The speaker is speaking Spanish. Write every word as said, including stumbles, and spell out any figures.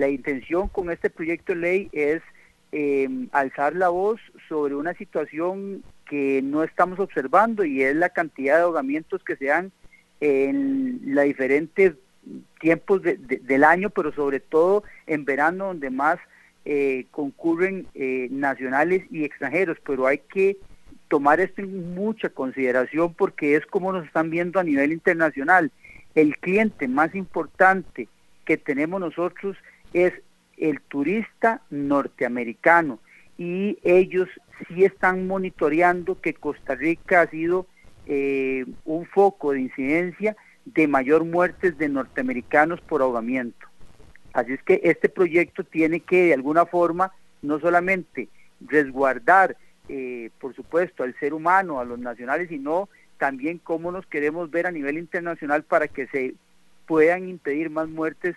la intención con este proyecto de ley es eh, alzar la voz sobre una situación que no estamos observando, y es la cantidad de ahogamientos que se dan en los diferentes tiempos de, de, del año, pero sobre todo en verano, donde más eh, concurren eh, nacionales y extranjeros. Pero hay que tomar esto en mucha consideración, porque es como nos están viendo a nivel internacional. El cliente más importante que tenemos nosotros es el turista norteamericano, y ellos sí están monitoreando que Costa Rica ha sido eh, un foco de incidencia de mayor muertes de norteamericanos por ahogamiento. Así es que este proyecto tiene que de alguna forma no solamente resguardar, eh, por supuesto, al ser humano, a los nacionales, sino también cómo nos queremos ver a nivel internacional para que se puedan impedir más muertes